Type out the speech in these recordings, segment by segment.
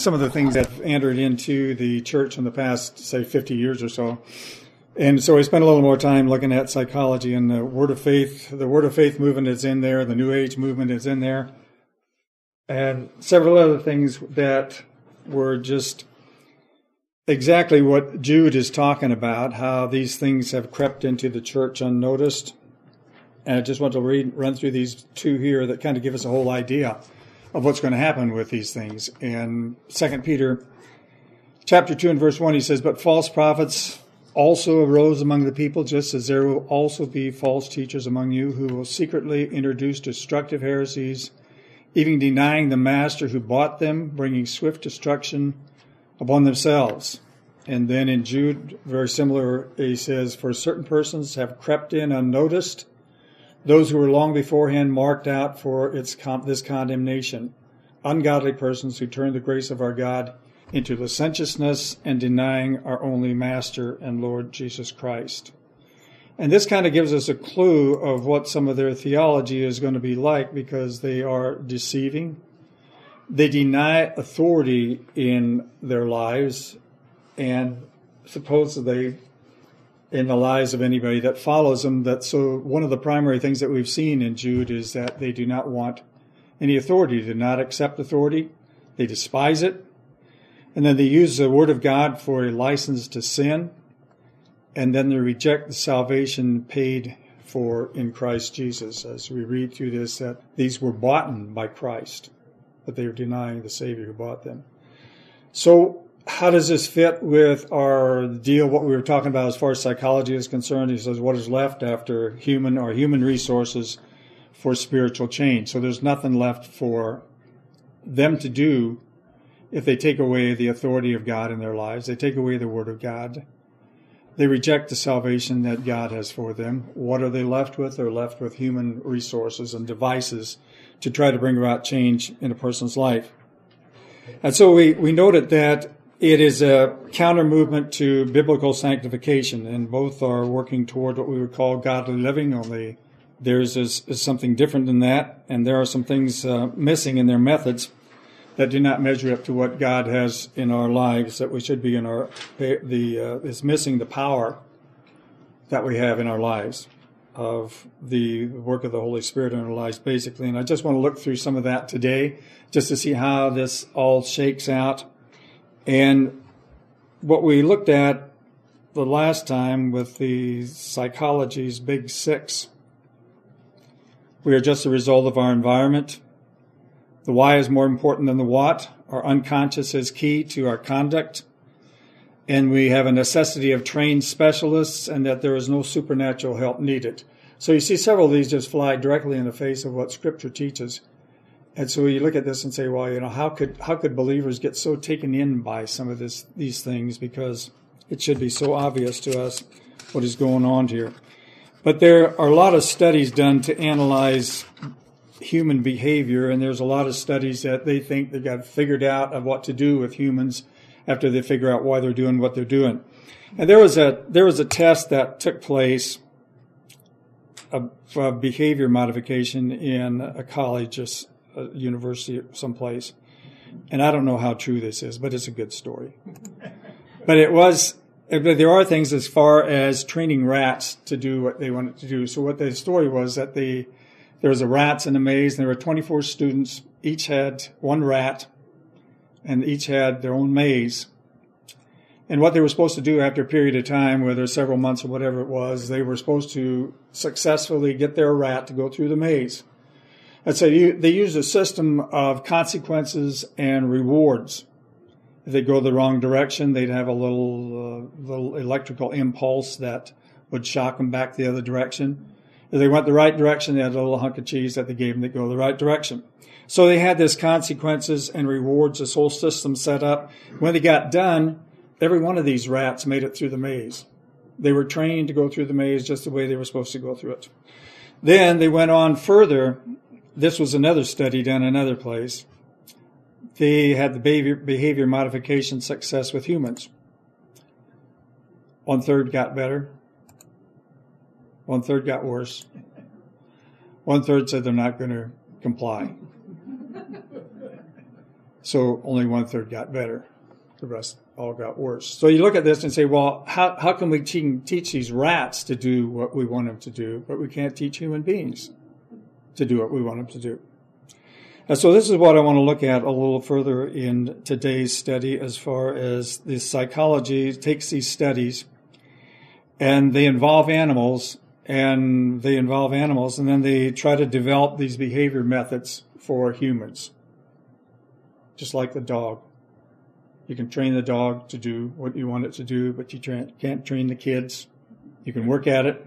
some of the things that have entered into the church in the past, say, 50 years or so. And so we spent a little more time looking at psychology and the Word of Faith. The Word of Faith movement is in there. The New Age movement is in there. And several other things that were just exactly what Jude is talking about, how these things have crept into the church unnoticed. And I just want to run through these two here that kind of give us a whole idea of what's going to happen with these things. In 2 Peter chapter 2 and verse 1, he says, "But false prophets also arose among the people, just as there will also be false teachers among you who will secretly introduce destructive heresies, even denying the master who bought them, bringing swift destruction upon themselves." And then in Jude, very similar, he says, "For certain persons have crept in unnoticed, those who were long beforehand marked out for this condemnation, ungodly persons who turn the grace of our God into licentiousness and denying our only Master and Lord Jesus Christ." And this kind of gives us a clue of what some of their theology is going to be like, because they are deceiving. They deny authority in their lives and supposedly in the lives of anybody that follows them. So one of the primary things that we've seen in Jude is that they do not want any authority, do not accept authority. They despise it. And then they use the Word of God for a license to sin. And then they reject the salvation paid for in Christ Jesus. As we read through this, that these were bought by Christ, but they are denying the Savior who bought them. So how does this fit with our deal, what we were talking about as far as psychology is concerned? He says, what is left after human resources for spiritual change? So there's nothing left for them to do if they take away the authority of God in their lives. They take away the Word of God. They reject the salvation that God has for them. What are they left with? They're left with human resources and devices to try to bring about change in a person's life. And so we noted that it is a counter movement to biblical sanctification, and both are working toward what we would call godly living, only theirs is something different than that, and there are some things missing in their methods that do not measure up to what God has in our lives, that we should be in is missing the power that we have in our lives of the work of the Holy Spirit in our lives, basically. And I just want to look through some of that today, just to see how this all shakes out. And what we looked at the last time with the psychology's big six, we are just a result of our environment. The why is more important than the what. Our unconscious is key to our conduct. And we have a necessity of trained specialists, and that there is no supernatural help needed. So you see several of these just fly directly in the face of what Scripture teaches. And so you look at this and say, well, how could believers get so taken in by some of these things, because it should be so obvious to us what is going on here. But there are a lot of studies done to analyze human behavior, and there's a lot of studies that they think they got figured out of what to do with humans after they figure out why they're doing what they're doing. And there was a test that took place of behavior modification in a college, a university, someplace. And I don't know how true this is, but it's a good story. But there are things as far as training rats to do what they wanted to do. So what the story was that there was a rats in a maze, and there were 24 students. Each had one rat, and each had their own maze. And what they were supposed to do after a period of time, whether several months or whatever it was, they were supposed to successfully get their rat to go through the maze. And so they used a system of consequences and rewards. If they go the wrong direction, they'd have a little electrical impulse that would shock them back the other direction. If they went the right direction, they had a little hunk of cheese that they gave them to go the right direction. So they had this consequences and rewards, this whole system set up. When they got done, every one of these rats made it through the maze. They were trained to go through the maze just the way they were supposed to go through it. Then they went on further. This was another study done in another place. They had the behavior modification success with humans. 1/3 got better. 1/3 got worse. 1/3 said they're not going to comply. So only 1/3 got better. The rest all got worse. So you look at this and say, well, how can we teach these rats to do what we want them to do, but we can't teach human beings to do what we want them to do? And so this is what I want to look at a little further in today's study, as far as the psychology takes these studies and they involve animals, and then they try to develop these behavior methods for humans. Just like the dog. You can train the dog to do what you want it to do, but you can't train the kids. You can work at it.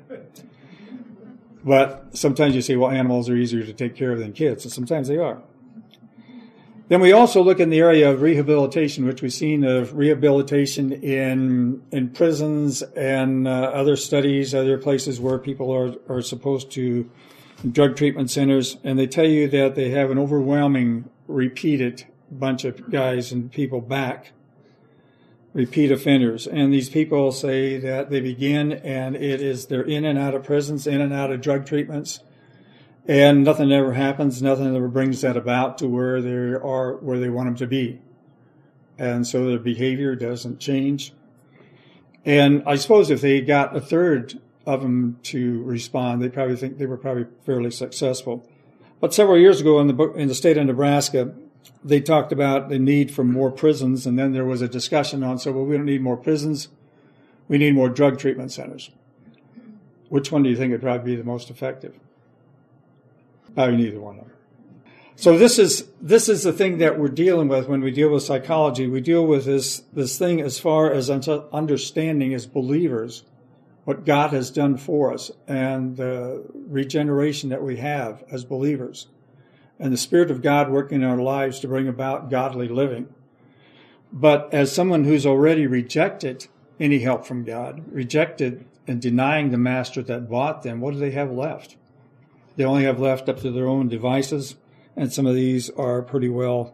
But sometimes you say, well, animals are easier to take care of than kids, and sometimes they are. Then we also look in the area of rehabilitation, which we've seen of rehabilitation in prisons and other studies, other places where people are supposed to, drug treatment centers, and they tell you that they have an overwhelming repeated bunch of guys and people back, repeat offenders. And these people say that they begin, and they're in and out of prisons, in and out of drug treatments, and nothing ever happens, nothing ever brings that about to where they want them to be. And so their behavior doesn't change. And I suppose if they got 1/3 of them to respond, they probably think they were probably fairly successful. But several years ago in the state of Nebraska, they talked about the need for more prisons, and then there was a discussion on, so, well, we don't need more prisons, we need more drug treatment centers. Which one do you think would probably be the most effective? Probably neither one of them. So this is the thing that we're dealing with when we deal with psychology. We deal with this thing as far as understanding as believers what God has done for us and the regeneration that we have as believers, and the Spirit of God working in our lives to bring about godly living. But as someone who's already rejected any help from God, rejected and denying the master that bought them, what do they have left? They only have left up to their own devices, and some of these are pretty well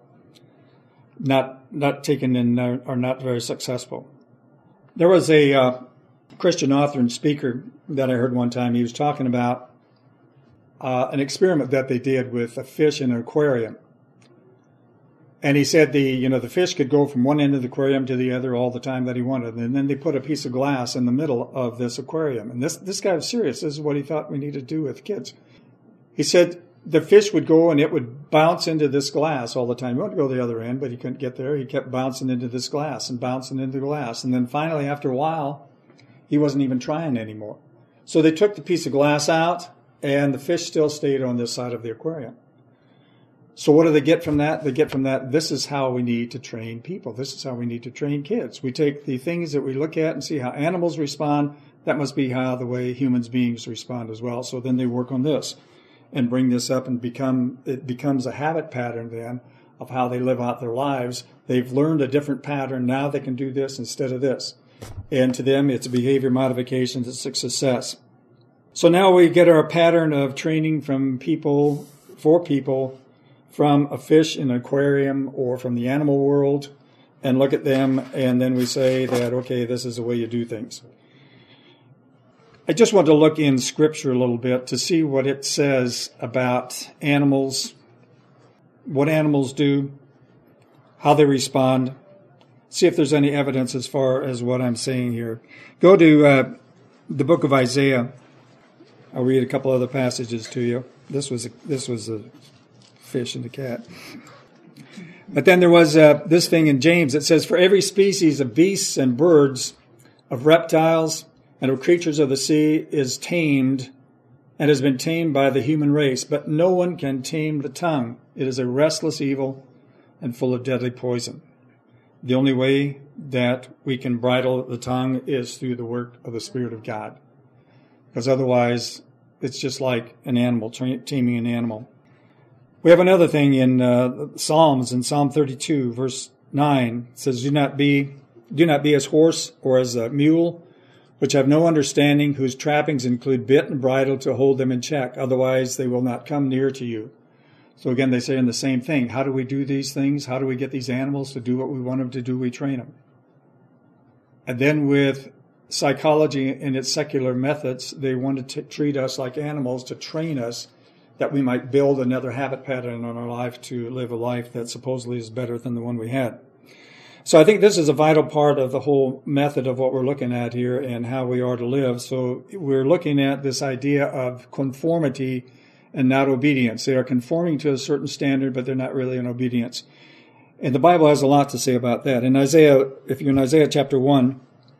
not taken and are not very successful. There was a Christian author and speaker that I heard one time. He was talking about an experiment that they did with a fish in an aquarium. And he said the fish could go from one end of the aquarium to the other all the time that he wanted. And then they put a piece of glass in the middle of this aquarium. And this guy was serious. This is what he thought we needed to do with kids. He said the fish would go and it would bounce into this glass all the time. He wanted to go to the other end, but he couldn't get there. He kept bouncing into this glass and bouncing into the glass. And then finally, after a while, he wasn't even trying anymore. So they took the piece of glass out, and the fish still stayed on this side of the aquarium. So what do they get from that? They get from that, this is how we need to train people. This is how we need to train kids. We take the things that we look at and see how animals respond. That must be how the way human beings respond as well. So then they work on this and bring this up, and it becomes a habit pattern then of how they live out their lives. They've learned a different pattern. Now they can do this instead of this. And to them, it's a behavior modification. It's a success. So now we get our pattern of training from people, for people, from a fish in an aquarium or from the animal world, and look at them, and then we say that, okay, this is the way you do things. I just want to look in Scripture a little bit to see what it says about animals, what animals do, how they respond, see if there's any evidence as far as what I'm saying here. Go to the book of Isaiah. I'll read a couple other passages to you. This was a fish and a cat. But then there was this thing in James. It says, for every species of beasts and birds, of reptiles, and of creatures of the sea is tamed and has been tamed by the human race, but no one can tame the tongue. It is a restless evil and full of deadly poison. The only way that we can bridle the tongue is through the work of the Spirit of God, because otherwise it's just like an animal, taming an animal. We have another thing in Psalms, in Psalm 32, verse 9. It says, do not be as horse or as a mule, which have no understanding, whose trappings include bit and bridle to hold them in check. Otherwise, they will not come near to you. So again, they say in the same thing. How do we do these things? How do we get these animals to do what we want them to do? We train them. And then with psychology and its secular methods, they want to treat us like animals, to train us that we might build another habit pattern in our life to live a life that supposedly is better than the one we had. So I think this is a vital part of the whole method of what we're looking at here and how we are to live. So we're looking at this idea of conformity and not obedience. They are conforming to a certain standard, but they're not really in obedience. And the Bible has a lot to say about that. In Isaiah, if you're in Isaiah chapter 1,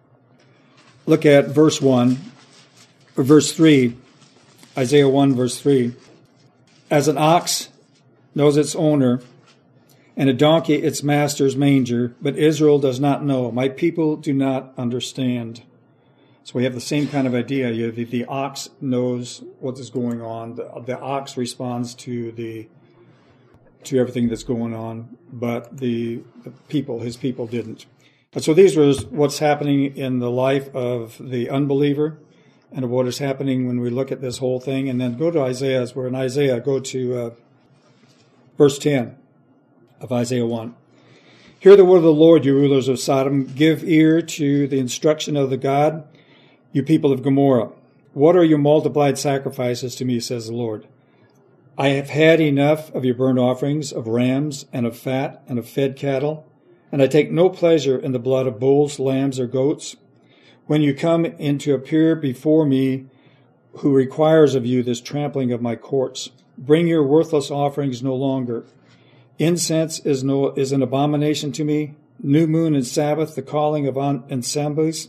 look at verse 1, or verse 3, Isaiah 1, verse 3. As an ox knows its owner, and a donkey its master's manger, but Israel does not know. My people do not understand. So we have the same kind of idea. The ox knows what is going on. The ox responds to everything that's going on, but the people, his people, didn't. And so these were what's happening in the life of the unbeliever and of what is happening when we look at this whole thing. And then go to Isaiah. As we're in Isaiah, go to verse 10 of Isaiah 1. Hear the word of the Lord, you rulers of Sodom. Give ear to the instruction of the God, you people of Gomorrah. What are your multiplied sacrifices to me, says the Lord? I have had enough of your burnt offerings, of rams, and of fat, and of fed cattle, and I take no pleasure in the blood of bulls, lambs, or goats. When you come in to appear before me, who requires of you this trampling of my courts? Bring your worthless offerings no longer. Incense is an abomination to me. New moon and Sabbath, the calling of assemblies.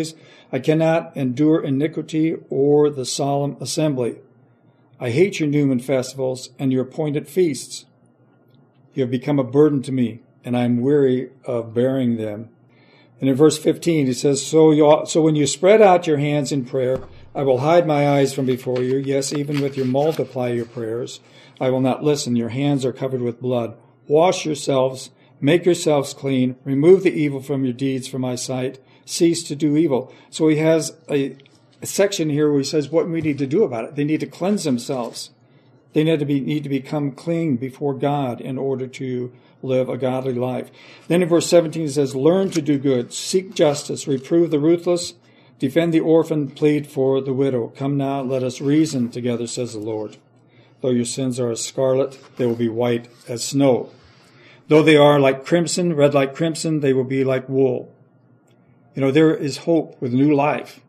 I cannot endure iniquity or the solemn assembly. I hate your new moon festivals and your appointed feasts. You have become a burden to me, and I am weary of bearing them. And in verse 15, he says, So when you spread out your hands in prayer, I will hide my eyes from before you. Yes, even with you multiply your prayers. I will not listen. Your hands are covered with blood. Wash yourselves, make yourselves clean, remove the evil from your deeds from my sight, cease to do evil. So he has a section here where he says what we need to do about it. They need to cleanse themselves. They need to become clean before God in order to live a godly life. Then in verse 17 it says, learn to do good, seek justice, reprove the ruthless, defend the orphan, plead for the widow. Come now, let us reason together, says the Lord. Though your sins are as scarlet, they will be white as snow. Though they are like crimson, red like crimson, they will be like wool. You know, there is hope with new life.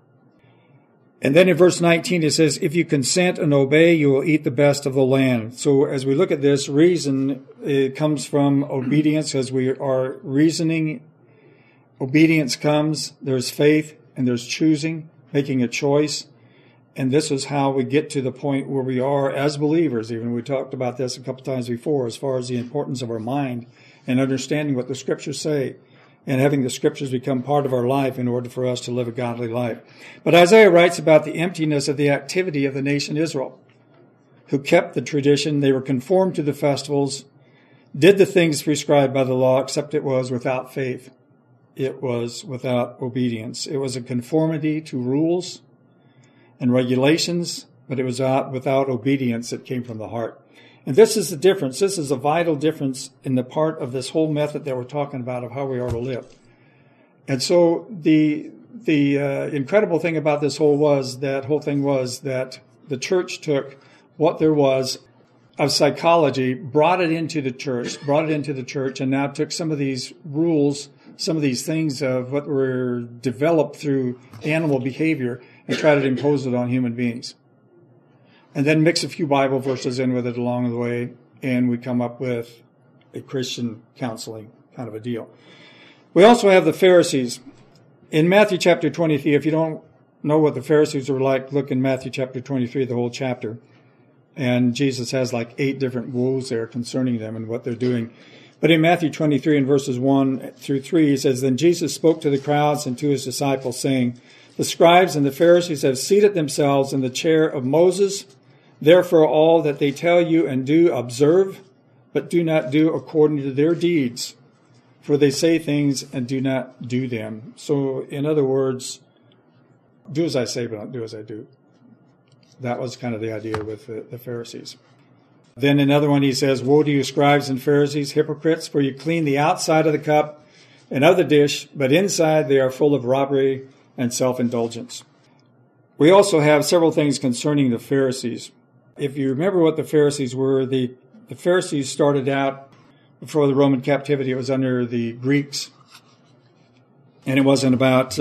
And then in verse 19 it says, if you consent and obey, you will eat the best of the land. So as we look at this, reason, it comes from obedience. As we are reasoning, obedience comes. There's faith and there's choosing, making a choice. And this is how we get to the point where we are as believers. Even we talked about this a couple times before, as far as the importance of our mind and understanding what the scriptures say and having the scriptures become part of our life in order for us to live a godly life. But Isaiah writes about the emptiness of the activity of the nation Israel, who kept the tradition. They were conformed to the festivals, did the things prescribed by the law, except it was without faith. It was without obedience. It was a conformity to rules and regulations, but it was without obedience that came from the heart. And this is the difference. This is a vital difference in the part of this whole method that we're talking about of how we are to live. And so the incredible thing about this whole thing was that the church took what there was of psychology, brought it into the church, and now took some of these rules, some of these things of what were developed through animal behavior, and try to impose it on human beings. And then mix a few Bible verses in with it along the way, and we come up with a Christian counseling kind of a deal. We also have the Pharisees. In Matthew chapter 23, if you don't know what the Pharisees were like, look in Matthew chapter 23, the whole chapter. And Jesus has like 8 different woes there concerning them and what they're doing. But in Matthew 23 and verses 1 through 3, he says, Then Jesus spoke to the crowds and to his disciples, saying, The scribes and the Pharisees have seated themselves in the chair of Moses. Therefore, all that they tell you and do, observe, but do not do according to their deeds. For they say things and do not do them. So, in other words, do as I say, but don't do as I do. That was kind of the idea with the Pharisees. Then another one, he says, Woe to you, scribes and Pharisees, hypocrites, for you clean the outside of the cup and of the dish, but inside they are full of robbery and self-indulgence. We also have several things concerning the Pharisees. If you remember what the Pharisees were, the Pharisees started out before the Roman captivity. It was under the Greeks. And it was in about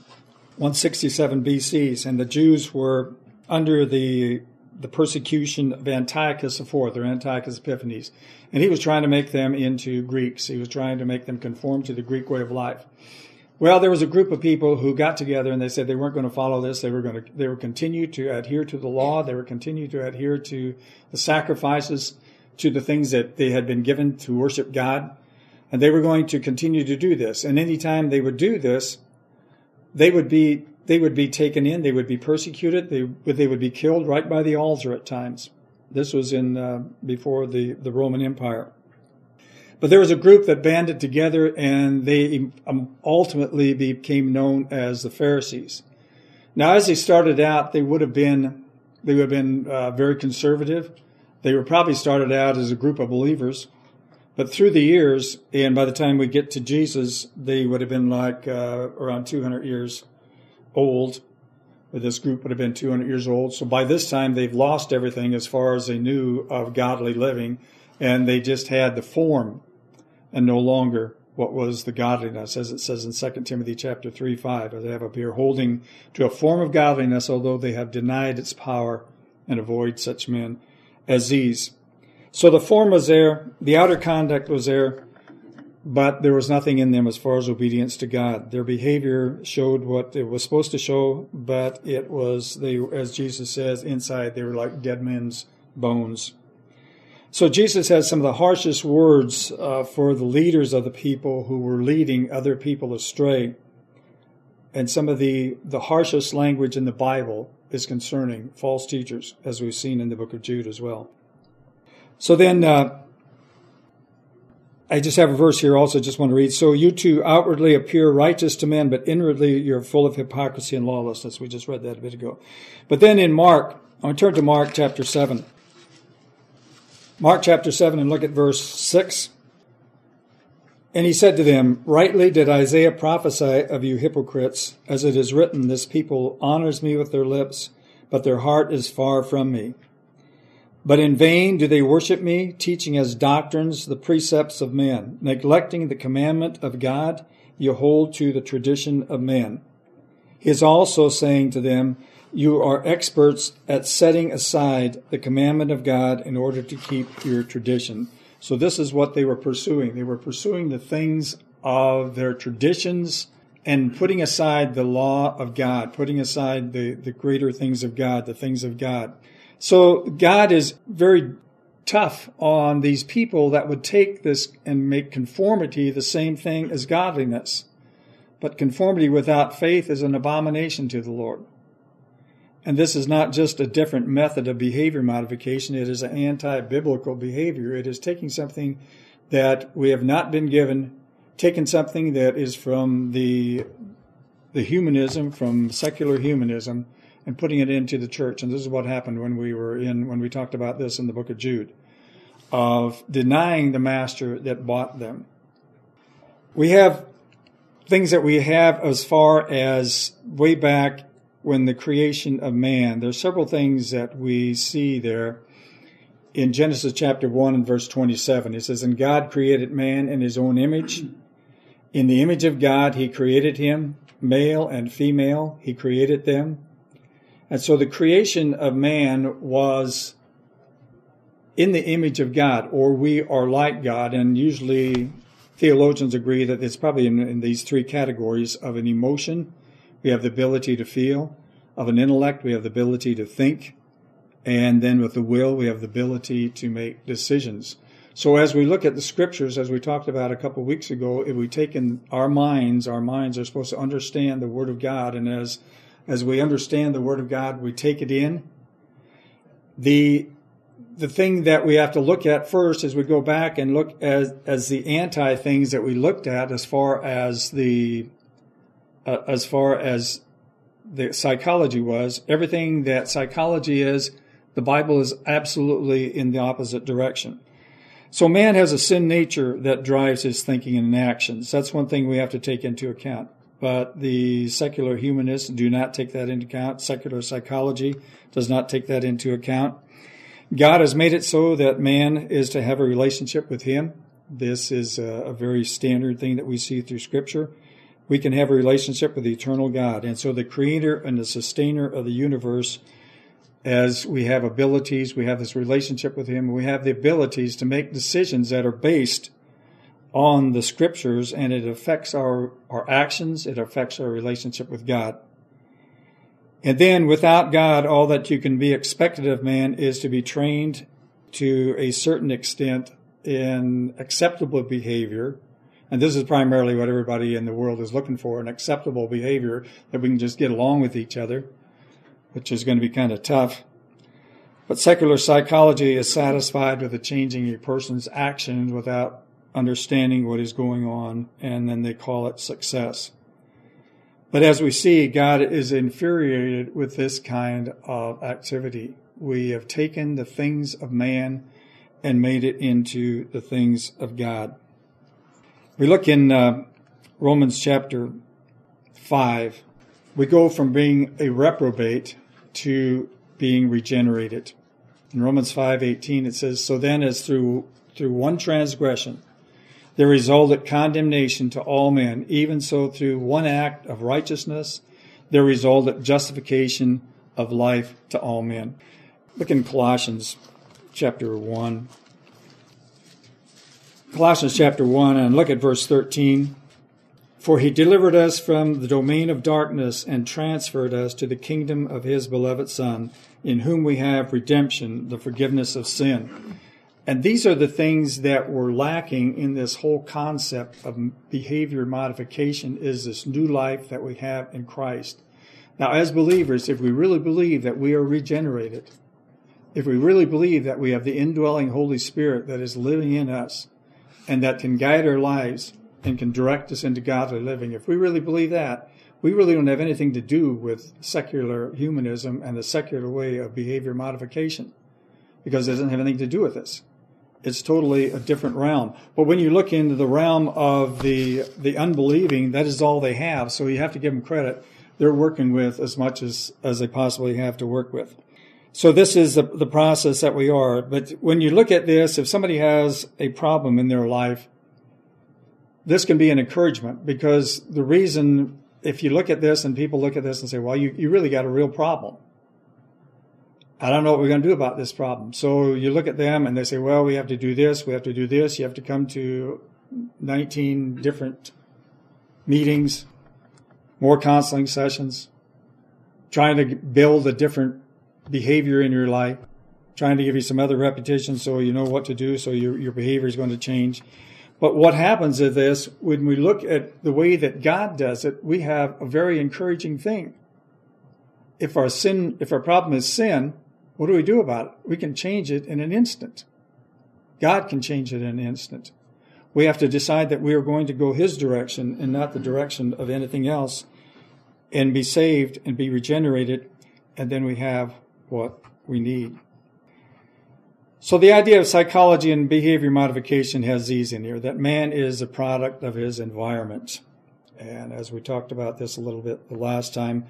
167 BC. And the Jews were under the persecution of Antiochus IV, or Antiochus Epiphanes. And he was trying to make them into Greeks. He was trying to make them conform to the Greek way of life. Well, there was a group of people who got together and they said they weren't going to follow this. They would continue to adhere to the law. They would continue to adhere to the sacrifices, to the things that they had been given to worship God. And they were going to continue to do this. And any time they would do this, they would be taken in. They would be persecuted. They would be killed right by the altar at times. This was before the Roman Empire. But there was a group that banded together, and they ultimately became known as the Pharisees. Now, as they started out, they would have been very conservative. They were probably started out as a group of believers, but through the years, and by the time we get to Jesus, they would have been like around 200 years old. This group would have been 200 years old. So by this time, they've lost everything as far as they knew of godly living, and they just had the form and no longer what was the godliness, as it says in 2 Timothy chapter 3:5. They have appear holding to a form of godliness, although they have denied its power, and avoid such men as these. So the form was there, the outer conduct was there, but there was nothing in them as far as obedience to God. Their behavior showed what it was supposed to show, but it was, as Jesus says, inside they were like dead men's bones. So Jesus has some of the harshest words for the leaders of the people who were leading other people astray. And some of the harshest language in the Bible is concerning false teachers, as we've seen in the book of Jude as well. So then, I just have a verse here also I just want to read. So you two outwardly appear righteous to men, but inwardly you're full of hypocrisy and lawlessness. We just read that a bit ago. But then in Mark, I'm going to turn to Mark chapter 7. Mark chapter 7 and look at verse 6. And he said to them, rightly did Isaiah prophesy of you hypocrites, as it is written, this people honors me with their lips, but their heart is far from me. But in vain do they worship me, teaching as doctrines the precepts of men. Neglecting the commandment of God, you hold to the tradition of men. He is also saying to them, you are experts at setting aside the commandment of God in order to keep your tradition. So this is what they were pursuing. They were pursuing the things of their traditions and putting aside the law of God, putting aside the greater things of God, the things of God. So God is very tough on these people that would take this and make conformity the same thing as godliness. But conformity without faith is an abomination to the Lord. And this is not just a different method of behavior modification. It is an anti-biblical behavior. It is taking something that we have not been given, taking something that is from the humanism, from secular humanism, and putting it into the church. And this is what happened when we talked about this in the book of Jude, of denying the master that bought them. We have things that we have as far as way back when the creation of man. There's several things that we see there in Genesis chapter 1 and verse 27. It says, and God created man in his own image. In the image of God, he created him, male and female, he created them. And so the creation of man was in the image of God, or we are like God. And usually theologians agree that it's probably in these three categories of an emotion. We have the ability to feel. Of an intellect, we have the ability to think. And then with the will, we have the ability to make decisions. So as we look at the scriptures, as we talked about a couple of weeks ago, if we take in our minds are supposed to understand the Word of God. And as we understand the Word of God, we take it in. The thing that we have to look at first is we go back and look as the anti things that we looked at as far as the psychology was. Everything that psychology is, the Bible is absolutely in the opposite direction. So man has a sin nature that drives his thinking and actions. That's one thing we have to take into account. But the secular humanists do not take that into account. Secular psychology does not take that into account. God has made it so that man is to have a relationship with him. This is a very standard thing that we see through Scripture. We can have a relationship with the eternal God. And so the creator and the sustainer of the universe, as we have abilities, we have this relationship with him, we have the abilities to make decisions that are based on the Scriptures, and it affects our actions, it affects our relationship with God. And then without God, all that you can be expected of man is to be trained to a certain extent in acceptable behavior. And this is primarily what everybody in the world is looking for, an acceptable behavior that we can just get along with each other, which is going to be kind of tough. But secular psychology is satisfied with the changing a person's actions without understanding what is going on, and then they call it success. But as we see, God is infuriated with this kind of activity. We have taken the things of man and made it into the things of God. We look in Romans chapter 5. We go from being a reprobate to being regenerated. In Romans 5:18 it says, "So then as through one transgression there resulted condemnation to all men, even so through one act of righteousness there resulted justification of life to all men." Look in Colossians chapter 1. Colossians chapter 1, and look at verse 13. "For he delivered us from the domain of darkness and transferred us to the kingdom of his beloved Son, in whom we have redemption, the forgiveness of sin." And these are the things that were lacking in this whole concept of behavior modification, is this new life that we have in Christ. Now, as believers, if we really believe that we are regenerated, if we really believe that we have the indwelling Holy Spirit that is living in us and that can guide our lives and can direct us into godly living, if we really believe that, we really don't have anything to do with secular humanism and the secular way of behavior modification, because it doesn't have anything to do with us. It's totally a different realm. But when you look into the realm of the unbelieving, that is all they have. So you have to give them credit. They're working with as much as they possibly have to work with. So this is the process that we are. But when you look at this, if somebody has a problem in their life, this can be an encouragement, because the reason, if you look at this and people look at this and say, well, you really got a real problem. I don't know what we're going to do about this problem. So you look at them and they say, well, we have to do this, we have to do this. You have to come to 19 different meetings, more counseling sessions, trying to build a different behavior in your life, trying to give you some other repetitions so you know what to do, so your behavior is going to change. But what happens is this: when we look at the way that God does it, we have a very encouraging thing. If our problem is sin, what do we do about it? We can change it in an instant. God can change it in an instant. We have to decide that we are going to go his direction and not the direction of anything else, and be saved and be regenerated, and then we have what we need. So the idea of psychology and behavior modification has these in here, that man is a product of his environment. And as we talked about this a little bit the last time,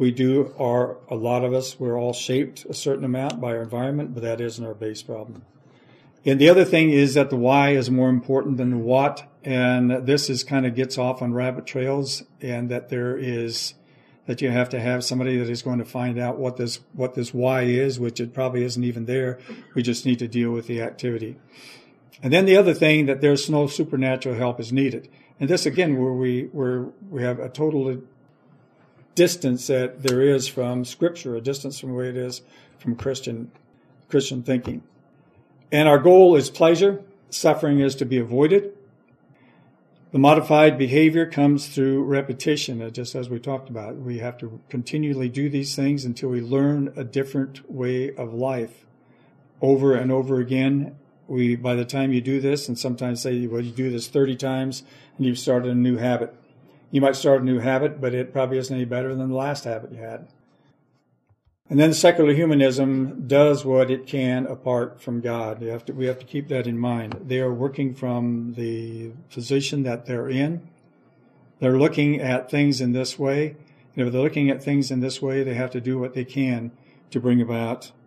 a lot of us, we're all shaped a certain amount by our environment, but that isn't our base problem. And the other thing is that the why is more important than the what, and this kind of gets off on rabbit trails, and that that you have to have somebody that is going to find out what this why is, which it probably isn't even there. We just need to deal with the activity. And then the other thing, that there's no supernatural help is needed. And this again, where we have a total distance that there is from Scripture, a distance from the way it is from Christian thinking. And our goal is pleasure. Suffering is to be avoided. The modified behavior comes through repetition, just as we talked about. We have to continually do these things until we learn a different way of life over and over again. By the time you do this, and sometimes say, well, you do this 30 times and you've started a new habit. You might start a new habit, but it probably isn't any better than the last habit you had. And then secular humanism does what it can apart from God. We have to keep that in mind. They are working from the position that they're in. They're looking at things in this way. And if they're looking at things in this way, they have to do what they can to bring about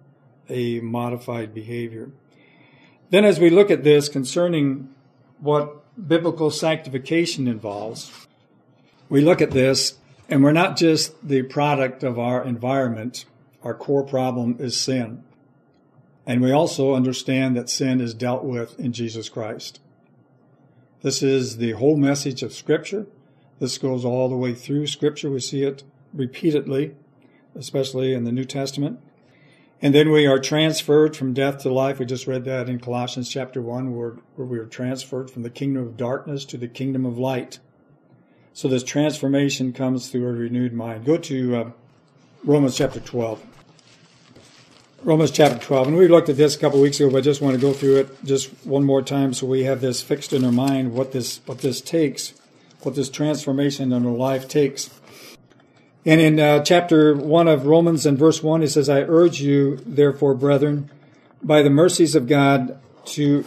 a modified behavior. Then as we look at this concerning what biblical sanctification involves, we look at this and we're not just the product of our environment. Our core problem is sin. And we also understand that sin is dealt with in Jesus Christ. This is the whole message of Scripture. This goes all the way through Scripture. We see it repeatedly, especially in the New Testament. And then we are transferred from death to life. We just read that in Colossians chapter 1, where we are transferred from the kingdom of darkness to the kingdom of light. So this transformation comes through a renewed mind. Go to Romans chapter 12. Romans chapter 12. And we looked at this a couple of weeks ago, but I just want to go through it just one more time so we have this fixed in our mind, what this takes, what this transformation in our life takes. And in chapter 1 of Romans and verse 1, it says, I urge you, therefore, brethren, by the mercies of God, to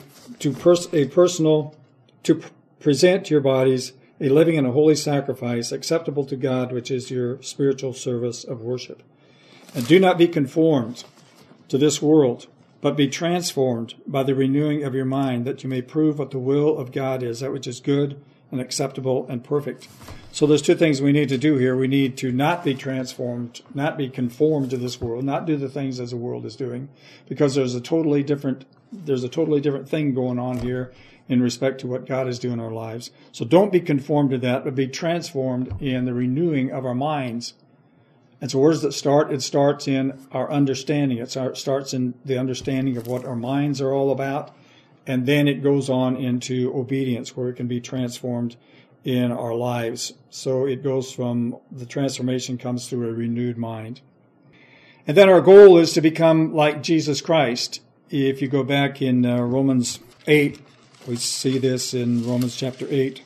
present your bodies a living and a holy sacrifice, acceptable to God, which is your spiritual service of worship. And do not be conformed to this world, but be transformed by the renewing of your mind, that you may prove what the will of God is, that which is good and acceptable and perfect. So there's two things we need to do here. We need to not be transformed, not be conformed to this world, not do the things as the world is doing, because there's a totally different thing going on here in respect to what God is doing in our lives. So don't be conformed to that, but be transformed in the renewing of our minds. And so where does it start? It starts in our understanding. It starts in the understanding of what our minds are all about. And then it goes on into obedience, where it can be transformed in our lives. So it goes from, the transformation comes through a renewed mind. And then our goal is to become like Jesus Christ. If you go back in Romans 8, we see this in Romans chapter 8.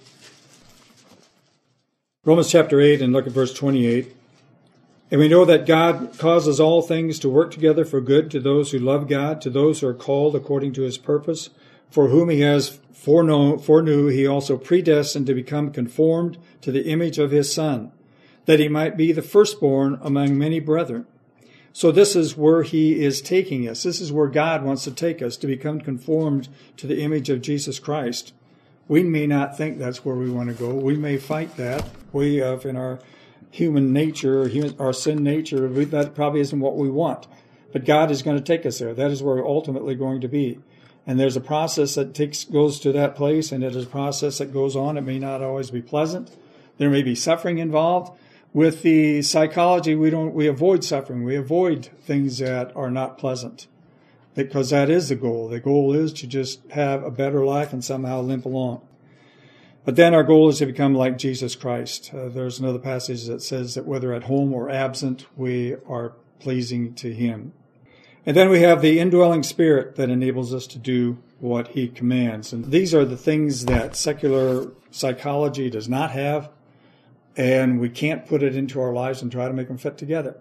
Romans chapter 8, and look at verse 28. And we know that God causes all things to work together for good to those who love God, to those who are called according to his purpose, for whom he has foreknew, he also predestined to become conformed to the image of his Son, that he might be the firstborn among many brethren. So this is where he is taking us. This is where God wants to take us, to become conformed to the image of Jesus Christ. We may not think that's where we want to go. We may fight that. We have in our human nature, our sin nature, that probably isn't what we want. But God is going to take us there. That is where we're ultimately going to be. And there's a process that goes to that place, and it is a process that goes on. It may not always be pleasant. There may be suffering involved. With the psychology, we avoid suffering. We avoid things that are not pleasant, because that is the goal. The goal is to just have a better life and somehow limp along. But then our goal is to become like Jesus Christ. There's another passage that says that whether at home or absent, we are pleasing to him. And then we have the indwelling spirit that enables us to do what he commands. And these are the things that secular psychology does not have. And we can't put it into our lives and try to make them fit together.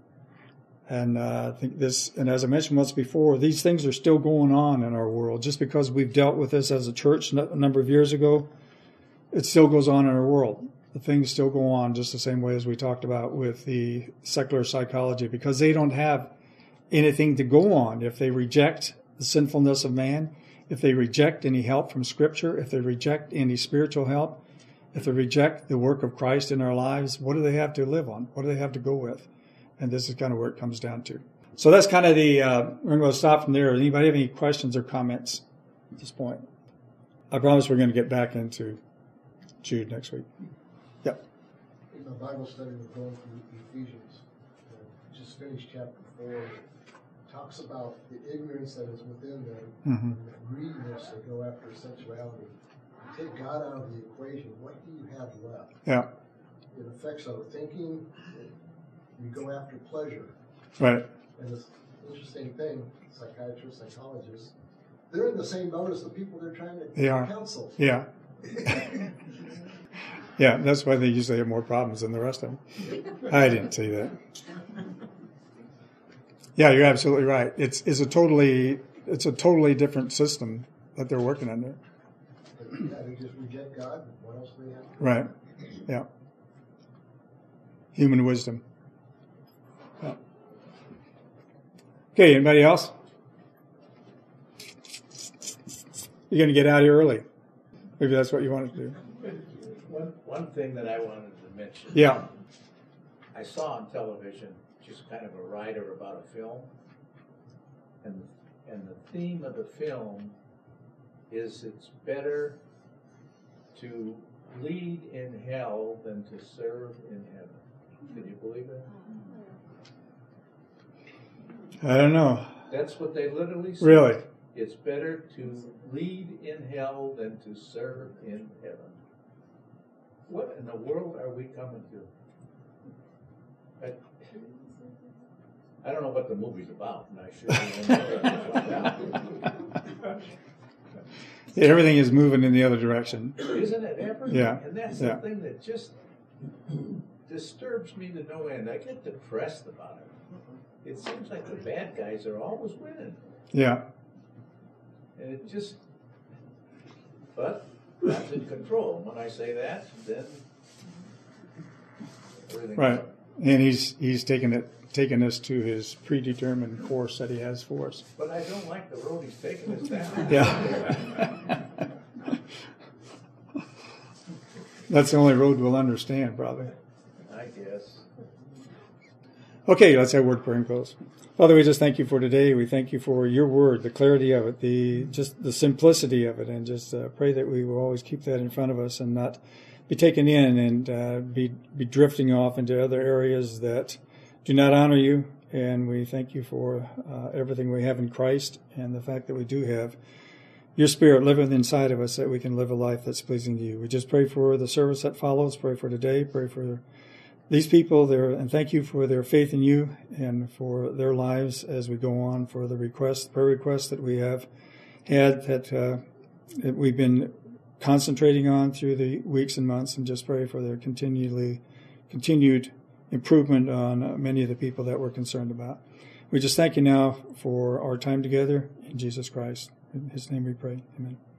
And I think and as I mentioned once before, these things are still going on in our world. Just because we've dealt with this as a church a number of years ago, it still goes on in our world. The things still go on just the same way as we talked about with the secular psychology, because they don't have anything to go on. If they reject the sinfulness of man, if they reject any help from Scripture, if they reject any spiritual help, if they reject the work of Christ in our lives, what do they have to live on? What do they have to go with? And this is kind of where it comes down to. So that's kind of we're going to stop from there. Does anybody have any questions or comments at this point? I promise we're going to get back into Jude next week. Yep. In the Bible study we're going through Ephesians, just finished chapter 4, it talks about the ignorance that is within them, and the greediness to go after sensuality. Take God out of the equation, what do you have left? Yeah. It affects our thinking. You go after pleasure. Right. And this interesting thing, psychiatrists, psychologists, they're in the same boat as the people they're trying to counsel. Yeah. Yeah, that's why they usually have more problems than the rest of them. I didn't say that. Yeah, you're absolutely right. It's a totally different system that they're working under. Yeah, they just reject God. What else do they have? Right. Yeah. Human wisdom. Yeah. Okay, anybody else? You're going to get out of here early. Maybe that's what you wanted to do. One thing that I wanted to mention. Yeah. I saw on television just kind of a writer about a film, and the theme of the film is it's better to lead in hell than to serve in heaven. Can you believe it? I don't know. That's what they literally say. Really? It's better to lead in hell than to serve in heaven. What in the world are we coming to? I don't know what the movie's about, and I sure don't know. Yeah, everything is moving in the other direction. Isn't it ever? Yeah. And that's the thing that just disturbs me to no end. I get depressed about it. It seems like the bad guys are always winning. Yeah. And it just, but God's in control. When I say that, then everything's Right. And he's taken us to his predetermined course that he has for us. But I don't like the road he's taking us down. Yeah. That's the only road we'll understand, probably. I guess. Okay, let's have a word of prayer and close. Father, we just thank you for today. We thank you for your word, the clarity of it, the simplicity of it, and just pray that we will always keep that in front of us and not be taken in and be drifting off into other areas that do not honor you. And we thank you for everything we have in Christ and the fact that we do have your Spirit living inside of us, that we can live a life that's pleasing to you. We just pray for the service that follows, pray for today, pray for these people there, and thank you for their faith in you and for their lives as we go on, for the prayer requests that we have had that we've been concentrating on through the weeks and months, and just pray for their continued improvement on many of the people that we're concerned about. We just thank you now for our time together in Jesus Christ. In his name we pray. Amen.